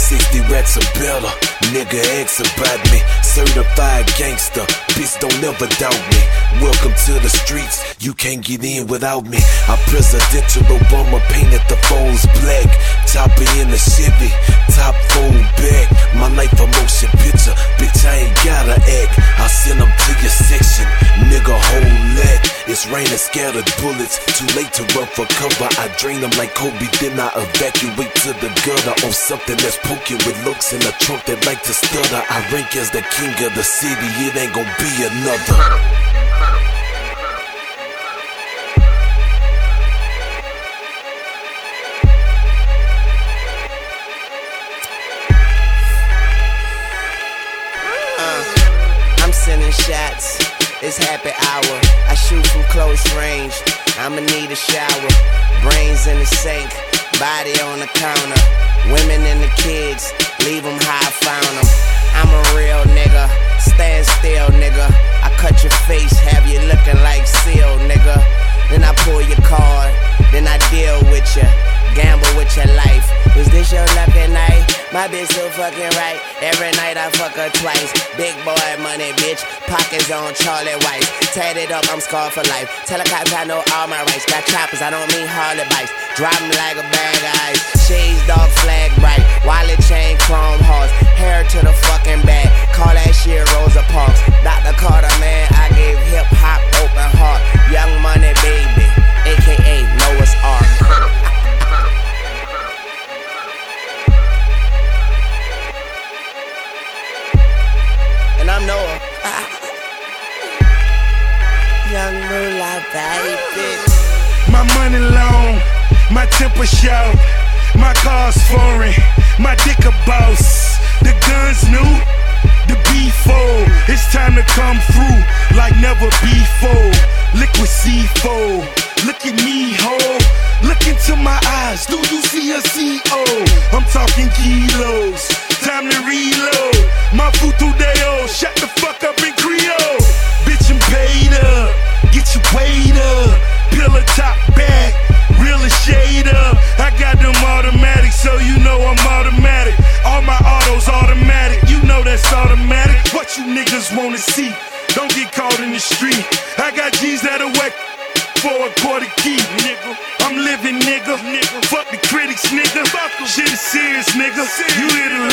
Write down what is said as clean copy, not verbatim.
60 racks or better, nigga ask about me. Certified gangster, bitch don't ever doubt me. Welcome to the streets, you can't get in without me. I Presidential Obama painted the foes black. Chopper in the Chevy, top fold back. My life a motion picture, bitch I ain't gotta act. I send them to your section, nigga hold that. It's raining scattered bullets, too late to run for cover. I drain them like Kobe, then I evacuate to the gutter. On something that's poking with looks in the trunk that like to stutter. I rank as the king of the city, it ain't gon' be another. I'm sending shots, it's happy hour. I shoot from close range, I'ma need a shower. Brains in the sink, body on the counter. Women and the kids, leave them how I found them. I'm a real nigga, stand still nigga. I cut your face, have you looking like Seal nigga. Then I pull your card, then I deal with you. Gamble with your life. Is this your lucky night? My bitch so fucking right. Every night I fuck her twice. Big boy money, bitch. Pockets on Charlie Weiss. Tatted up, I'm scarred for life. Tell the cops I know all my rights. Got choppers, I don't mean Harley bikes. Drop 'em like a bag of ice. Shades dark, flag bright. Wallet chain, chrome horse. Hair to the fucking back. Call that shit Rosa Parks. Dr. Carter, man, I gave hip hop open heart. Young money, baby. AKA Noah's Ark. And I'm Noah. Young moolah, baby. My money long, my temper sharp, my car's foreign, my dick a boss. The guns new, the B4. It's time to come through like never before. Liquid C4, look at me, ho. Look into my eyes, do you see a CO? I'm talking kilos, time to reload. My futu deo, shut the fuck up in Creole. Bitch, I'm paid up, get your weight up. Pillar top back, reel a shade up. I got them automatics, so you know I'm automatic. All my autos automatic, you know that's automatic. What you niggas wanna see? Don't get caught in the street. I got G's that'll whack for a quarter key, nigga. I'm living, nigga. Fuck the critics, nigga. Shit is serious, nigga. You here to